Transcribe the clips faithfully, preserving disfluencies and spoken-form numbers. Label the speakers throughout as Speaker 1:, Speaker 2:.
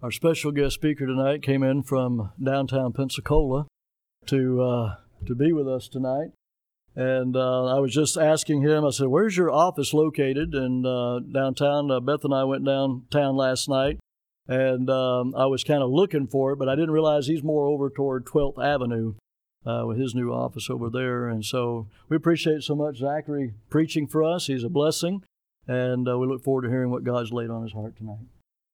Speaker 1: Our special guest speaker tonight came in from downtown Pensacola to uh, to be with us tonight. And uh, I was just asking him, I said, where's your office located? And uh, downtown, uh, Beth and I went downtown last night, and um, I was kind of looking for it, but I didn't realize he's more over toward twelfth Avenue uh, with his new office over there. And so we appreciate so much Zachary preaching for us. He's a blessing, and uh, we look forward to hearing what God's laid on his heart tonight.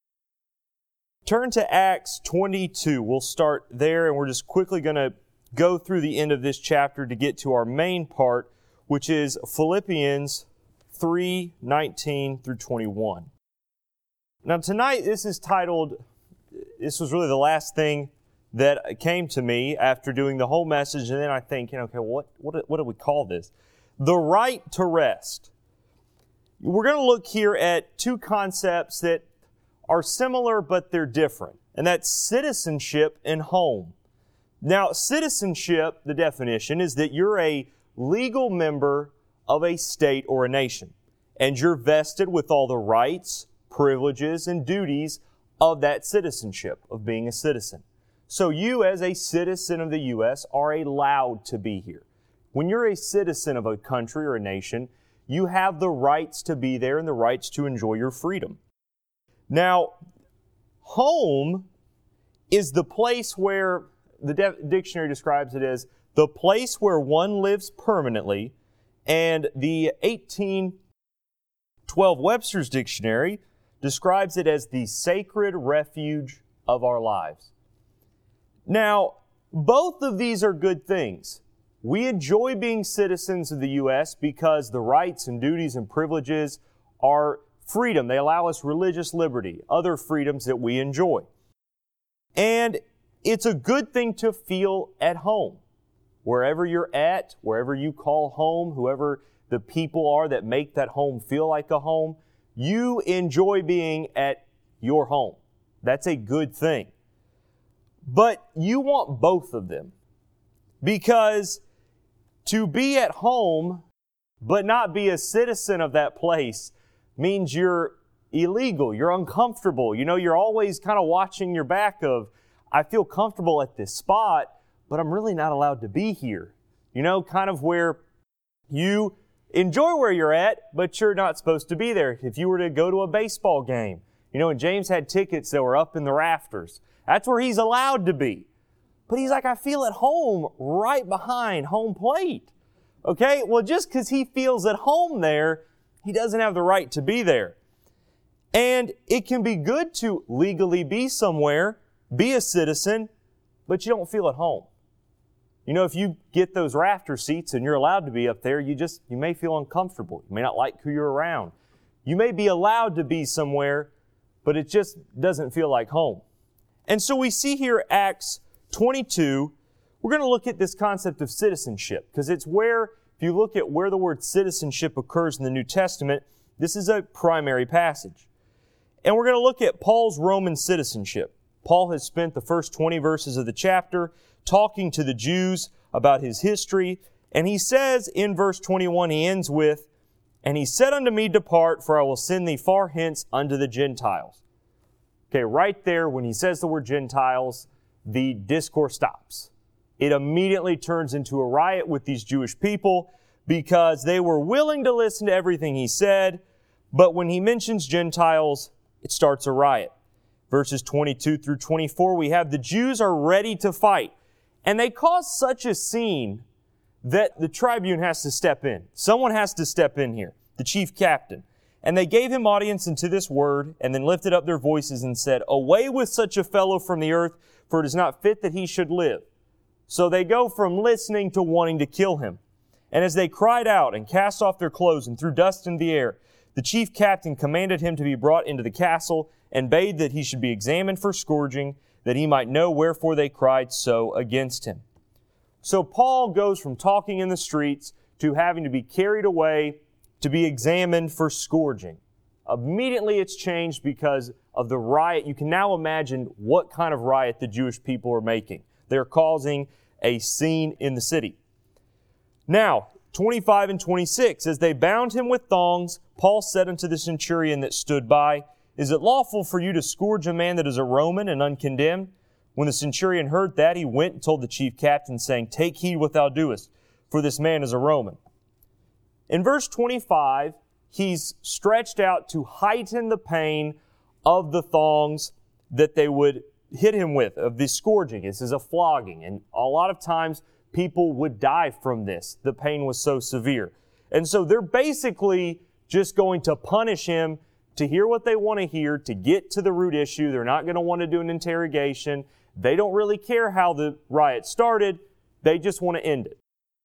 Speaker 2: Turn to Acts twenty-two. We'll start there, and we're just quickly going to go through the end of this chapter to get to our main part, which is Philippians three nineteen through twenty-one. Now, tonight, this is titled, this was really the last thing that came to me after doing the whole message, and then I think, you know, okay, what, what, what do we call this? The right to rest. We're going to look here at two concepts that are similar, but they're different. And that's citizenship and home. Now, citizenship, the definition, is that you're a legal member of a state or a nation. And you're vested with all the rights, privileges, and duties of that citizenship, of being a citizen. So you, as a citizen of the U S, are allowed to be here. When you're a citizen of a country or a nation, you have the rights to be there and the rights to enjoy your freedom. Now, home is the place where, the de- dictionary describes it as the place where one lives permanently, and the eighteen twelve Webster's Dictionary describes it as the sacred refuge of our lives. Now, both of these are good things. We enjoy being citizens of the U S because the rights and duties and privileges are freedom. They allow us religious liberty, other freedoms that we enjoy. And it's a good thing to feel at home. Wherever you're at, wherever you call home, whoever the people are that make that home feel like a home, you enjoy being at your home. That's a good thing. But you want both of them. Because to be at home but not be a citizen of that place means you're illegal, you're uncomfortable. You know, you're always kind of watching your back of, I feel comfortable at this spot, but I'm really not allowed to be here. You know, kind of where you enjoy where you're at, but you're not supposed to be there. If you were to go to a baseball game, you know, and James had tickets that were up in the rafters, that's where he's allowed to be. But he's like, I feel at home right behind home plate. Okay, well, just because he feels at home there, he doesn't have the right to be there. And it can be good to legally be somewhere, be a citizen, but you don't feel at home. You know, if you get those rafter seats and you're allowed to be up there, you just, you may feel uncomfortable. You may not like who you're around. You may be allowed to be somewhere, but it just doesn't feel like home. And so we see here Acts twenty-two, we're going to look at this concept of citizenship, because it's where, if you look at where the word citizenship occurs in the New Testament, this is a primary passage. And we're going to look at Paul's Roman citizenship. Paul has spent the first twenty verses of the chapter talking to the Jews about his history. And he says in verse twenty-one, he ends with, "And he said unto me, Depart, for I will send thee far hence unto the Gentiles." Okay, right there, when he says the word Gentiles, the discourse stops. It immediately turns into a riot with these Jewish people because they were willing to listen to everything he said, but when he mentions Gentiles, it starts a riot. Verses twenty-two through twenty-four, we have the Jews are ready to fight. And they cause such a scene that the tribune has to step in. Someone has to step in here, the chief captain. And they gave him audience unto this word, and then lifted up their voices and said, Away with such a fellow from the earth, for it is not fit that he should live. So they go from listening to wanting to kill him. And as they cried out and cast off their clothes and threw dust in the air, the chief captain commanded him to be brought into the castle, and bade that he should be examined for scourging, that he might know wherefore they cried so against him. So Paul goes from talking in the streets to having to be carried away to be examined for scourging. Immediately it's changed because of the riot. You can now imagine what kind of riot the Jewish people are making. They're causing a scene in the city. Now, twenty-five and twenty-six, as they bound him with thongs, Paul said unto the centurion that stood by, Is it lawful for you to scourge a man that is a Roman and uncondemned? When the centurion heard that, he went and told the chief captain, saying, Take heed what thou doest, for this man is a Roman. In verse twenty-five, he's stretched out to heighten the pain of the thongs that they would hit him with, of this scourging. This is a flogging, and a lot of times people would die from this. The pain was so severe. And so they're basically just going to punish him to hear what they want to hear, to get to the root issue. They're not going to want to do an interrogation. They don't really care how the riot started. They just want to end it.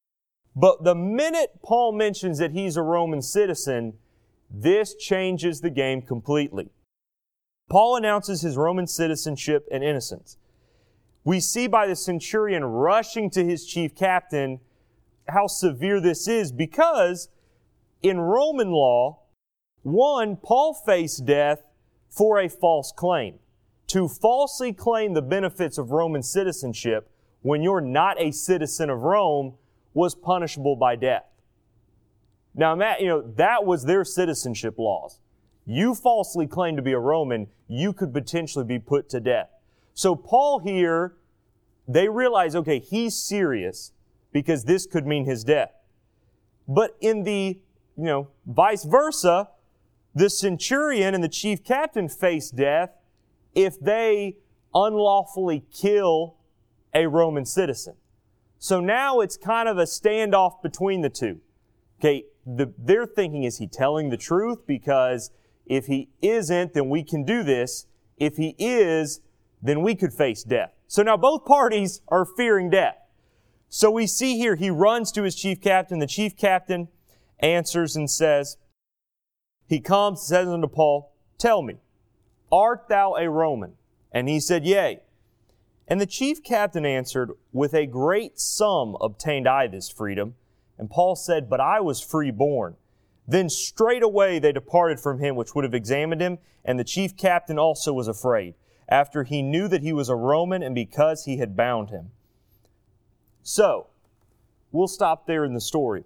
Speaker 2: But the minute Paul mentions that he's a Roman citizen, this changes the game completely. Paul announces his Roman citizenship and innocence. We see by the centurion rushing to his chief captain how severe this is, because in Roman law, one, Paul faced death for a false claim. To falsely claim the benefits of Roman citizenship when you're not a citizen of Rome was punishable by death. Now, Matt, you know, that was their citizenship laws. You falsely claim to be a Roman, you could potentially be put to death. So Paul here, they realize, okay, he's serious because this could mean his death. But in the, you know, vice versa, the centurion and the chief captain face death if they unlawfully kill a Roman citizen. So now it's kind of a standoff between the two. Okay, the, their thinking, is he telling the truth? Because if he isn't, then we can do this. If he is, then we could face death. So now both parties are fearing death. So we see here, he runs to his chief captain. The chief captain answers and says, he comes and says unto Paul, Tell me, art thou a Roman? And he said, Yea. And the chief captain answered, With a great sum obtained I this freedom. And Paul said, But I was freeborn. Then straightway they departed from him which would have examined him, and the chief captain also was afraid, after he knew that he was a Roman, and because he had bound him. So, we'll stop there in the story.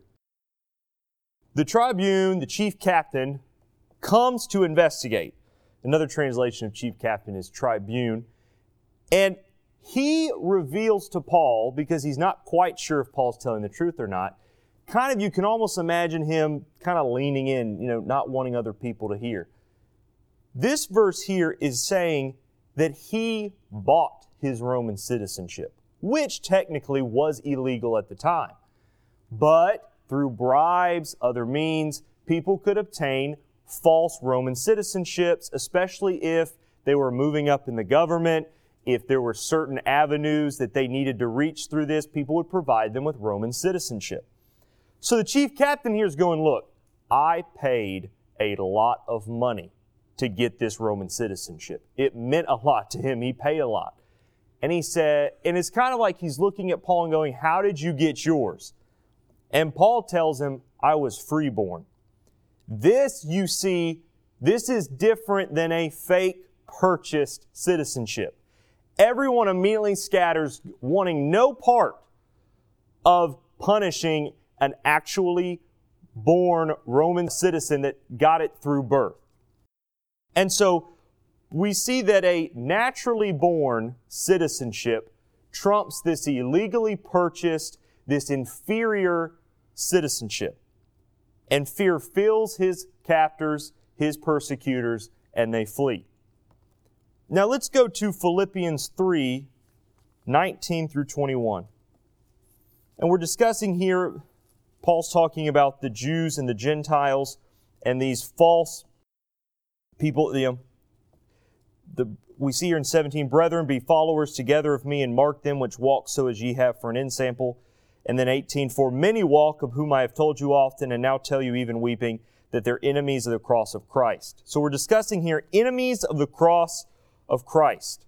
Speaker 2: The tribune, the chief captain, comes to investigate. Another translation of chief captain is tribune. And he reveals to Paul, because he's not quite sure if Paul's telling the truth or not, kind of, you can almost imagine him kind of leaning in, you know, not wanting other people to hear. This verse here is saying that he bought his Roman citizenship, which technically was illegal at the time. But through bribes, other means, people could obtain false Roman citizenships, especially if they were moving up in the government. If there were certain avenues that they needed to reach through this, people would provide them with Roman citizenship. So the chief captain here is going, look, I paid a lot of money to get this Roman citizenship. It meant a lot to him. He paid a lot. And he said, and it's kind of like he's looking at Paul and going, how did you get yours? And Paul tells him, I was freeborn. This, you see, this is different than a fake purchased citizenship. Everyone immediately scatters, wanting no part of punishing an actually born Roman citizen that got it through birth. And so we see that a naturally born citizenship trumps this illegally purchased, this inferior citizenship. And fear fills his captors, his persecutors, and they flee. Now let's go to Philippians three, nineteen through twenty-one. And we're discussing here, Paul's talking about the Jews and the Gentiles and these false people. You know, the, we see here in seventeen, Brethren, be followers together of me, and mark them which walk so as ye have for an ensample. And then eighteen, for many walk, of whom I have told you often, and now tell you even weeping, that they're enemies of the cross of Christ. So we're discussing here enemies of the cross of Christ.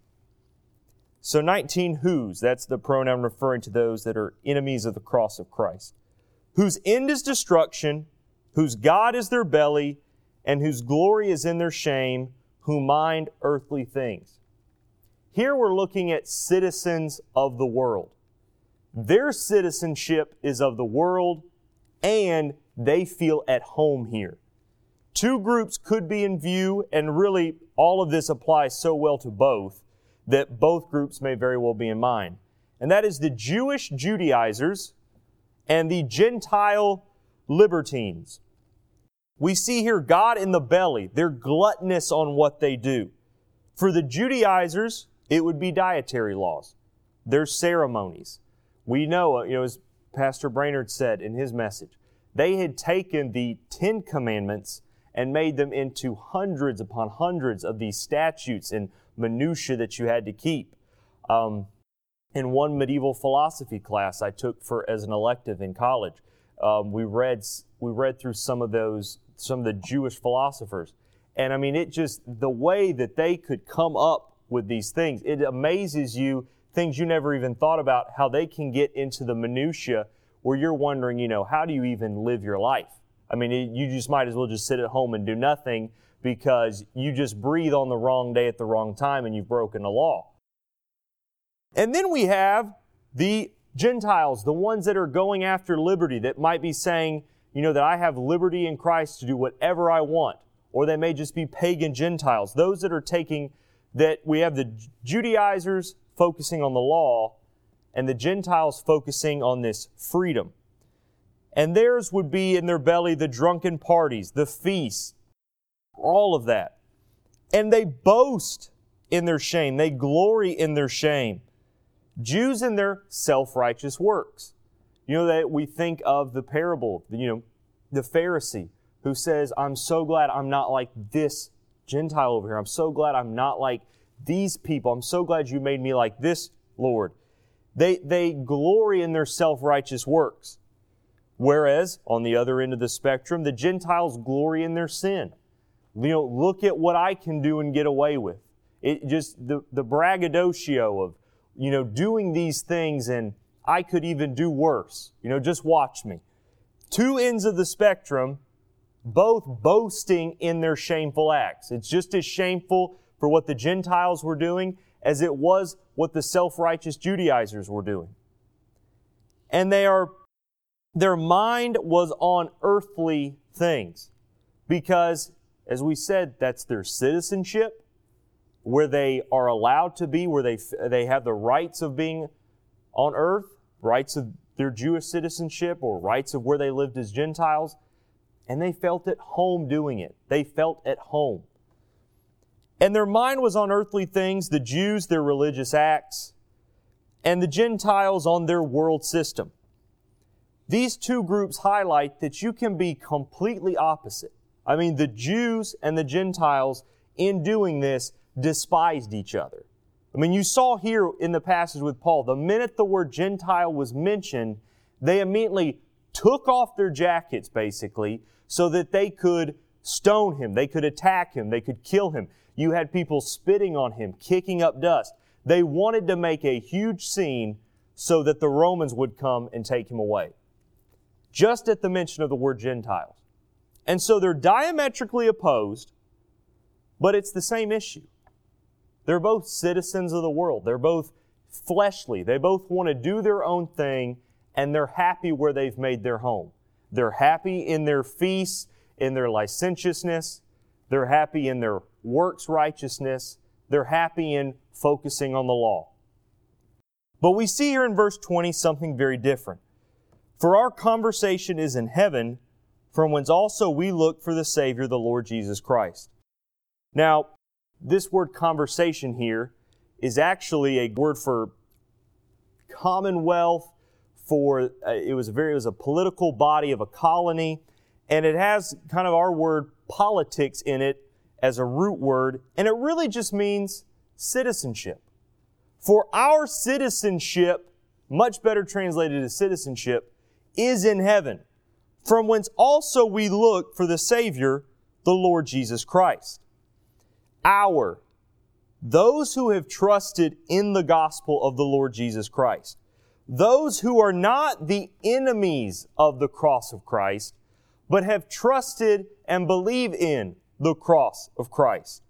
Speaker 2: So nineteen, whose? That's the pronoun referring to those that are enemies of the cross of Christ. Whose end is destruction, whose God is their belly, and whose glory is in their shame, who mind earthly things. Here we're looking at citizens of the world. Their citizenship is of the world, and they feel at home here. Two groups could be in view, and really all of this applies so well to both that both groups may very well be in mind. And that is the Jewish Judaizers and the Gentile libertines. We see here God in the belly. They're gluttonous on what they do. For the Judaizers, it would be dietary laws. Their ceremonies. We know, you know, as Pastor Brainerd said in his message, they had taken the Ten Commandments and made them into hundreds upon hundreds of these statutes and minutiae that you had to keep. Um, in one medieval philosophy class I took for as an elective in college, um, we read we read through some of those some of the Jewish philosophers, and I mean it just the way that they could come up with these things, it amazes you. Things you never even thought about, how they can get into the minutia where you're wondering, you know, how do you even live your life? I mean, it, you just might as well just sit at home and do nothing because you just breathe on the wrong day at the wrong time and you've broken the law. And then we have the Gentiles, the ones that are going after liberty, that might be saying, you know, that I have liberty in Christ to do whatever I want. Or they may just be pagan Gentiles. Those that are taking, that we have the Judaizers focusing on the law, and the Gentiles focusing on this freedom. And theirs would be in their belly the drunken parties, the feasts, all of that. And they boast in their shame. They glory in their shame. Jews in their self-righteous works. You know, that we think of the parable, you know, the Pharisee who says, I'm so glad I'm not like this Gentile over here. I'm so glad I'm not like these people. I'm so glad you made me like this, Lord. They, they glory in their self-righteous works. Whereas, on the other end of the spectrum, the Gentiles glory in their sin. You know, look at what I can do and get away with. It just, the, the braggadocio of, you know, doing these things and I could even do worse. You know, just watch me. Two ends of the spectrum, both boasting in their shameful acts. It's just as shameful for what the Gentiles were doing as it was what the self-righteous Judaizers were doing. And they are, their mind was on earthly things because, as we said, that's their citizenship, where they are allowed to be, where they, they have the rights of being on earth, rights of their Jewish citizenship or rights of where they lived as Gentiles, and they felt at home doing it. They felt at home. And their mind was on earthly things, the Jews, their religious acts, and the Gentiles on their world system. These two groups highlight that you can be completely opposite. I mean, the Jews and the Gentiles, in doing this, despised each other. I mean, you saw here in the passage with Paul, the minute the word Gentile was mentioned, they immediately took off their jackets, basically, so that they could stone him, they could attack him, they could kill him. You had people spitting on him, kicking up dust. They wanted to make a huge scene so that the Romans would come and take him away. Just at the mention of the word Gentiles. And so they're diametrically opposed, but it's the same issue. They're both citizens of the world. They're both fleshly. They both want to do their own thing, and they're happy where they've made their home. They're happy in their feasts, in their licentiousness. They're happy in their works righteousness. They're happy in focusing on the law. But we see here in verse twenty something very different. For our conversation is in heaven, from whence also we look for the Savior, the Lord Jesus Christ. Now, this word conversation here is actually a word for commonwealth, for uh, it was a very it was a political body of a colony, and it has kind of our word politics in it as a root word, and it really just means citizenship. For our citizenship, much better translated as citizenship, is in heaven, from whence also we look for the Savior, the Lord Jesus Christ. Our, those who have trusted in the gospel of the Lord Jesus Christ, those who are not the enemies of the cross of Christ, but have trusted and believe in the cross of Christ.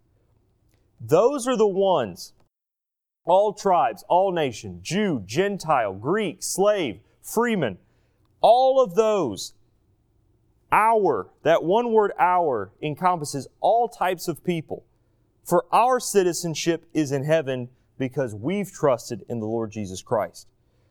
Speaker 2: Those are the ones, all tribes, all nations, Jew, Gentile, Greek, slave, freeman, all of those. Our, that one word our, encompasses all types of people. For our citizenship is in heaven because we've trusted in the Lord Jesus Christ.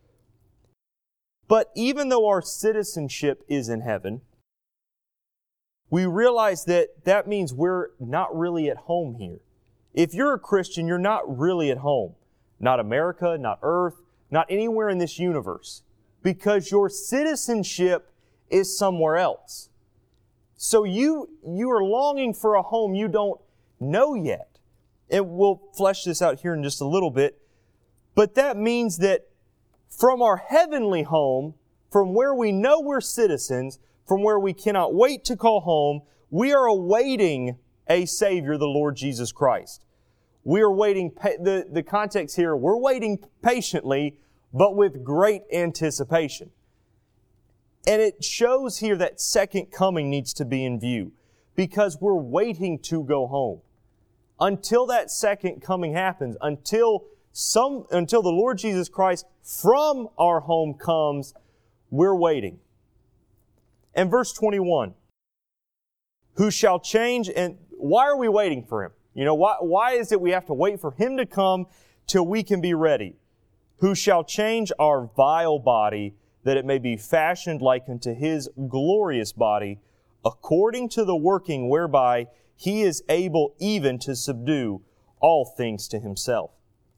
Speaker 2: But even though our citizenship is in heaven, we realize that that means we're not really at home here. If you're a Christian, you're not really at home. Not America, not Earth, not anywhere in this universe. Because your citizenship is somewhere else. So you, you are longing for a home you don't know yet. And we'll flesh this out here in just a little bit. But that means that from our heavenly home, from where we know we're citizens, from where we cannot wait to call home, we are awaiting a Savior, the Lord Jesus Christ. We are waiting, the, the context here, we're waiting patiently, but with great anticipation. And it shows here that second coming needs to be in view, because we're waiting to go home. Until that second coming happens, until some, until the Lord Jesus Christ from our home comes, we're waiting. And verse twenty-one, who shall change, and why are we waiting for Him? You know, why, why is it we have to wait for Him to come till we can be ready? Who shall change our vile body, that it may be fashioned like unto His glorious body, according to the working whereby He is able even to subdue all things to Himself.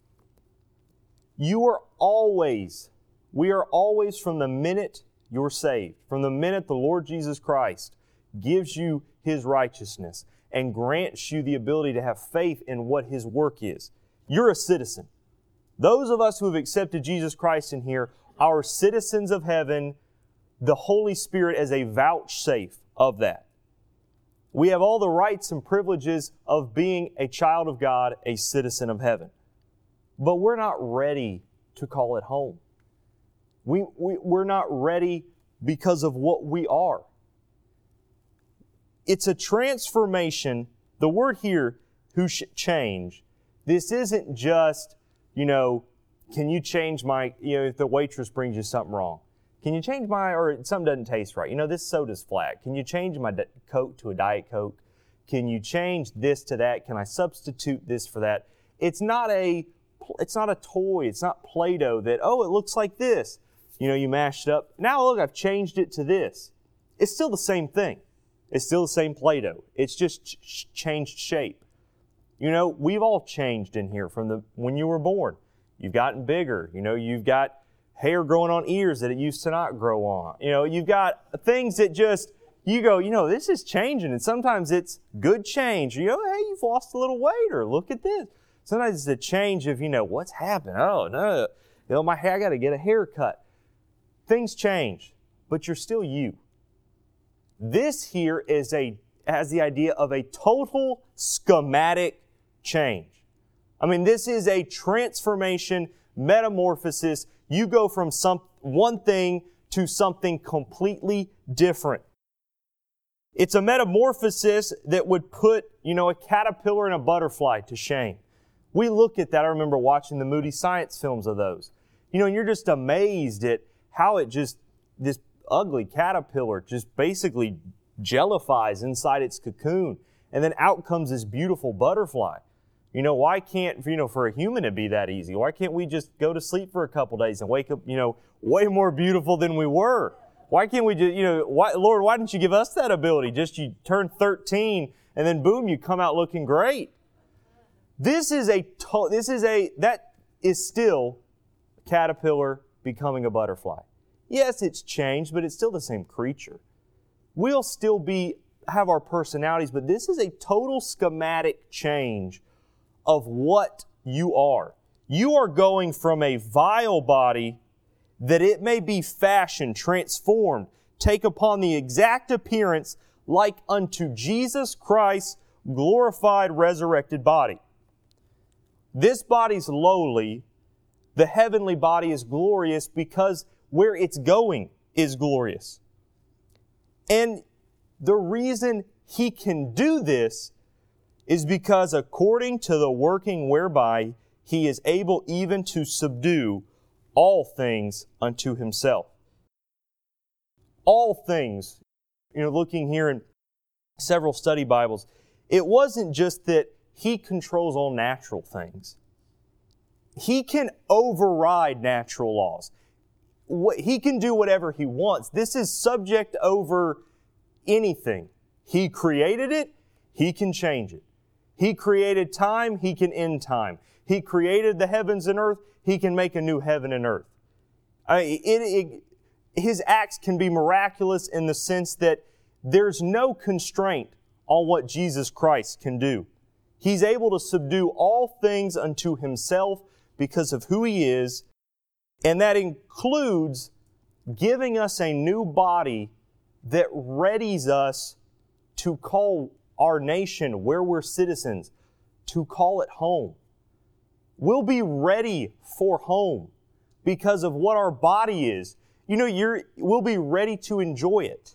Speaker 2: You are always, we are always, from the minute you're saved, from the minute the Lord Jesus Christ gives you His righteousness and grants you the ability to have faith in what His work is, you're a citizen. Those of us who have accepted Jesus Christ in here are citizens of heaven, the Holy Spirit as a vouchsafe of that. We have all the rights and privileges of being a child of God, a citizen of heaven. But we're not ready to call it home. We, we, we're not ready because of what we are. It's a transformation. The word here, who should change, this isn't just, you know, can you change my, you know, if the waitress brings you something wrong. Can you change my, or something doesn't taste right. You know, this soda's flat. Can you change my Coke to a Diet Coke? Can you change this to that? Can I substitute this for that? It's not a, it's not a toy. It's not Play-Doh that, oh, it looks like this. You know, you mash it up. Now look, I've changed it to this. It's still the same thing. It's still the same Play-Doh. It's just ch- changed shape. You know, we've all changed in here from the when you were born. You've gotten bigger. You know, you've got hair growing on ears that it used to not grow on. You know, you've got things that just, you go, you know, this is changing. And sometimes it's good change. You know, hey, you've lost a little weight, or look at this. Sometimes it's a change of, you know, what's happened? Oh, no. You know, my hair, I got to get a haircut. Things change, but you're still you. This here is a has the idea of a total schematic change. I mean, this is a transformation, metamorphosis. You go from some one thing to something completely different. It's a metamorphosis that would put, you know, a caterpillar and a butterfly to shame. We look at that. I remember watching the Moody Science films of those. You know, and you're just amazed at how it just, this ugly caterpillar just basically jellifies inside its cocoon. And then out comes this beautiful butterfly. You know, why can't, you know, for a human to be that easy? Why can't we just go to sleep for a couple days and wake up, you know, way more beautiful than we were? Why can't we just, you know, why, Lord, why didn't you give us that ability? Just you turn thirteen and then boom, you come out looking great. This is a, to- this is a, that is still a caterpillar becoming a butterfly. Yes, it's changed, but it's still the same creature. We'll still be, have our personalities, but this is a total schematic change of what you are. You are going from a vile body that it may be fashioned, transformed, take upon the exact appearance like unto Jesus Christ's glorified, resurrected body. This body's lowly. The heavenly body is glorious because where it's going is glorious. And the reason He can do this is because according to the working whereby He is able even to subdue all things unto Himself. All things. You know, looking here in several study Bibles, it wasn't just that He controls all natural things. He can override natural laws. He can do whatever He wants. This is subject over anything. He created it. He can change it. He created time. He can end time. He created the heavens and earth. He can make a new heaven and earth. I, it, it, His acts can be miraculous in the sense that there's no constraint on what Jesus Christ can do. He's able to subdue all things unto Himself because of who He is, and that includes giving us a new body that readies us to call our nation where we're citizens, to call it home. We'll be ready for home because of what our body is. You know, you're, we'll be ready to enjoy it.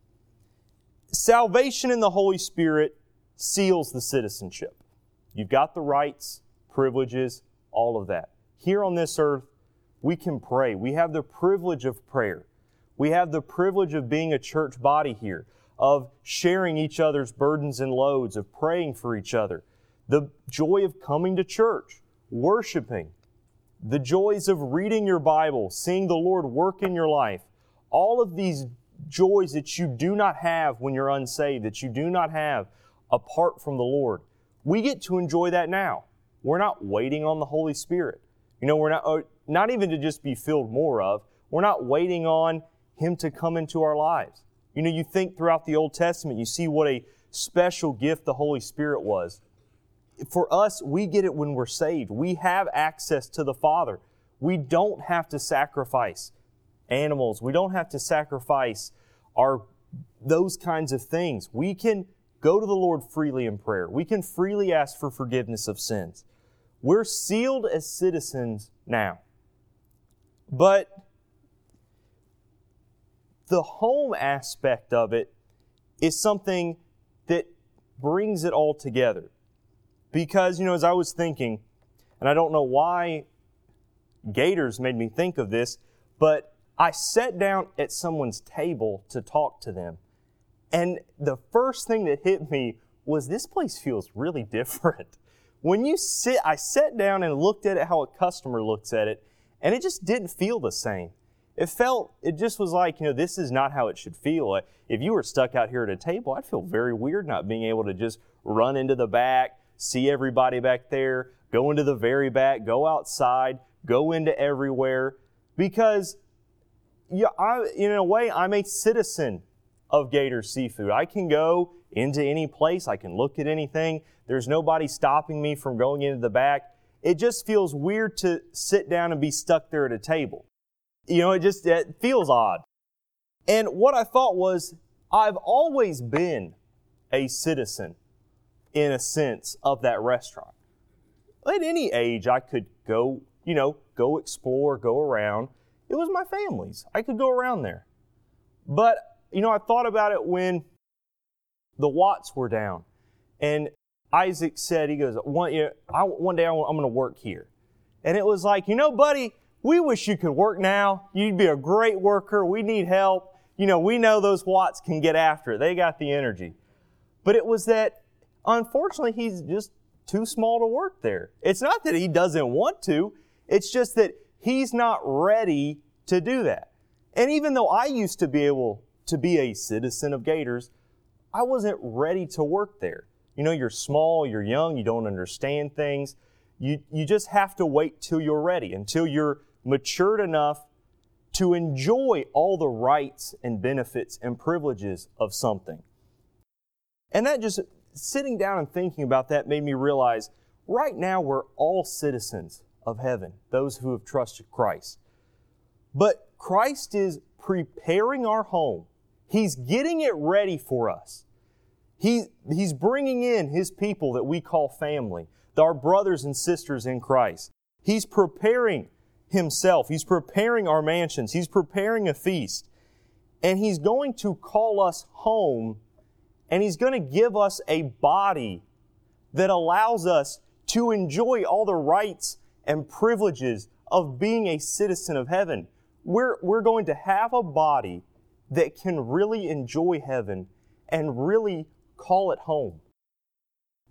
Speaker 2: Salvation in the Holy Spirit seals the citizenship. You've got the rights, privileges, all of that. Here on this earth, we can pray. We have the privilege of prayer. We have the privilege of being a church body here, of sharing each other's burdens and loads, of praying for each other. The joy of coming to church, worshiping, the joys of reading your Bible, seeing the Lord work in your life. All of these joys that you do not have when you're unsaved, that you do not have apart from the Lord. We get to enjoy that now. We're not waiting on the Holy Spirit. You know, we're not, not even to just be filled more of. We're not waiting on Him to come into our lives. You know, you think throughout the Old Testament, you see what a special gift the Holy Spirit was. For us, we get it when we're saved. We have access to the Father. We don't have to sacrifice animals. We don't have to sacrifice our those kinds of things. We can go to the Lord freely in prayer. We can freely ask for forgiveness of sins. We're sealed as citizens now. But the home aspect of it is something that brings it all together. Because, you know, as I was thinking, and I don't know why Gators made me think of this, but I sat down at someone's table to talk to them. And the first thing that hit me was this place feels really different. When you sit, I sat down and looked at it how a customer looks at it, and it just didn't feel the same. It felt, it just was like, you know, this is not how it should feel. If you were stuck out here at a table, I'd feel very weird not being able to just run into the back, see everybody back there, go into the very back, go outside, go into everywhere. Because, yeah, I, in a way, I'm a citizen of Gator Seafood. I can go into any place. I can look at anything. There's nobody stopping me from going into the back. It just feels weird to sit down and be stuck there at a table. You know, it just it feels odd. And what I thought was, I've always been a citizen, in a sense, of that restaurant. At any age, I could go, you know, go explore, go around. It was my family's. I could go around there. But, you know, I thought about it when the Watts were down. And Isaac said, he goes, one, you know, I, one day I'm going to work here. And it was like, you know, buddy, we wish you could work now. You'd be a great worker. We need help. You know, we know those Watts can get after it. They got the energy. But it was that, unfortunately, he's just too small to work there. It's not that he doesn't want to. It's just that he's not ready to do that. And even though I used to be able to be a citizen of Gators, I wasn't ready to work there. You know, you're small, you're young, you don't understand things. You, you just have to wait till you're ready, until you're matured enough to enjoy all the rights and benefits and privileges of something. And that just, sitting down and thinking about that made me realize, right now we're all citizens of heaven, those who have trusted Christ. But Christ is preparing our home. He's getting it ready for us. He, he's bringing in His people that we call family, our brothers and sisters in Christ. He's preparing Himself. He's preparing our mansions. He's preparing a feast. And He's going to call us home, and He's going to give us a body that allows us to enjoy all the rights and privileges of being a citizen of heaven. We're, we're going to have a body that can really enjoy heaven and really call it home.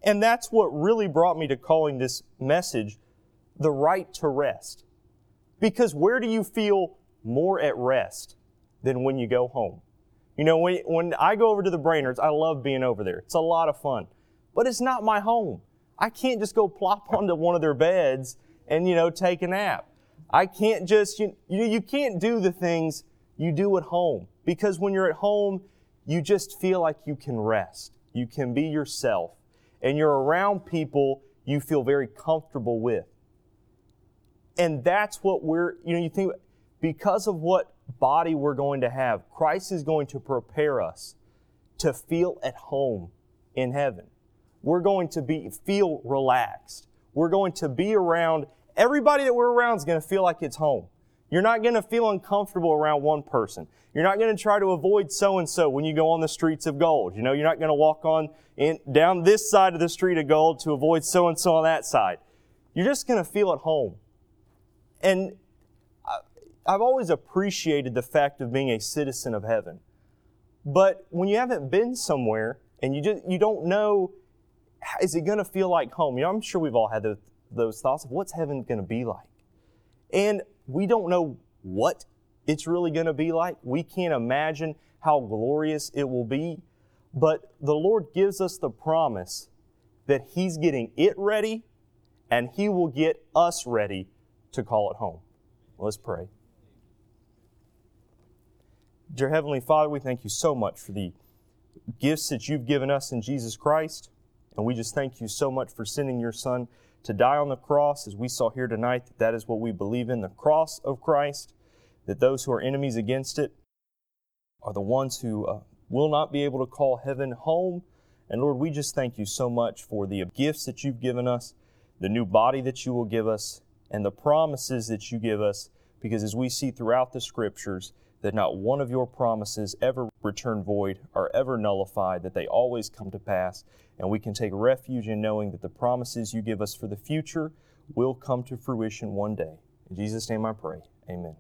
Speaker 2: And that's what really brought me to calling this message the right to rest. Because where do you feel more at rest than when you go home? You know, when, when I go over to the Brainards, I love being over there. It's a lot of fun. But it's not my home. I can't just go plop onto one of their beds and, you know, take a nap. I can't just, you, you, you can't do the things you do at home. Because when you're at home, you just feel like you can rest. You can be yourself. And you're around people you feel very comfortable with. And that's what we're, you know, you think, because of what body we're going to have, Christ is going to prepare us to feel at home in heaven. We're going to be feel relaxed. We're going to be around, everybody that we're around is going to feel like it's home. You're not going to feel uncomfortable around one person. You're not going to try to avoid so-and-so when you go on the streets of Gold. You know, you're not going to walk on in, down this side of the street of Gold to avoid so-and-so on that side. You're just going to feel at home. And I, I've always appreciated the fact of being a citizen of heaven. But when you haven't been somewhere and you just you don't know, is it going to feel like home? You know, I'm sure we've all had those, those thoughts of what's heaven going to be like. And we don't know what it's really going to be like. We can't imagine how glorious it will be. But the Lord gives us the promise that He's getting it ready and He will get us ready to call it home. Let's pray. Dear Heavenly Father, we thank You so much for the gifts that You've given us in Jesus Christ. And we just thank You so much for sending Your Son to die on the cross, as we saw here tonight, that that is what we believe in, the cross of Christ, that those who are enemies against it are the ones who uh, will not be able to call heaven home. And Lord, we just thank You so much for the gifts that You've given us, the new body that You will give us, and the promises that You give us, because as we see throughout the Scriptures, that not one of Your promises ever return void or ever nullified, that they always come to pass. And we can take refuge in knowing that the promises You give us for the future will come to fruition one day. In Jesus' name I pray. Amen.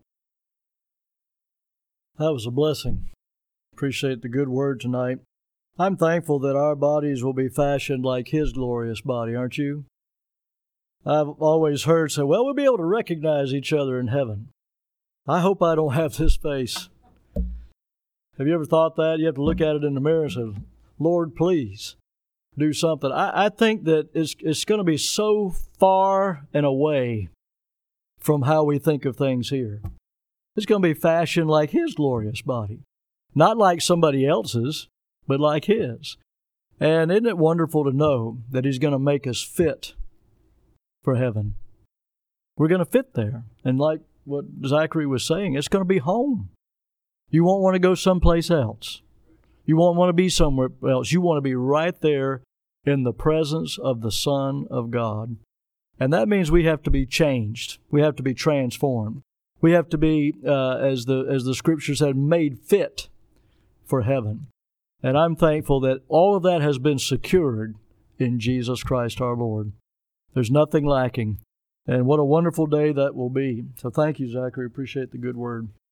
Speaker 1: That was a blessing. Appreciate the good word tonight. I'm thankful that our bodies will be fashioned like His glorious body, aren't you? I've always heard say, well, we'll be able to recognize each other in heaven. I hope I don't have this face. Have you ever thought that? You have to look at it in the mirror and say, Lord, please do something. I, I think that it's, it's going to be so far and away from how we think of things here. It's going to be fashioned like His glorious body. Not like somebody else's, but like His. And isn't it wonderful to know that He's going to make us fit for heaven? We're going to fit there. And like what Zachary was saying, it's going to be home. You won't want to go someplace else. You won't want to be somewhere else. You want to be right there in the presence of the Son of God. And that means we have to be changed. We have to be transformed. We have to be, uh, as the as the Scripture said, made fit for heaven. And I'm thankful that all of that has been secured in Jesus Christ our Lord. There's nothing lacking. And what a wonderful day that will be. So thank you, Zachary. Appreciate the good word.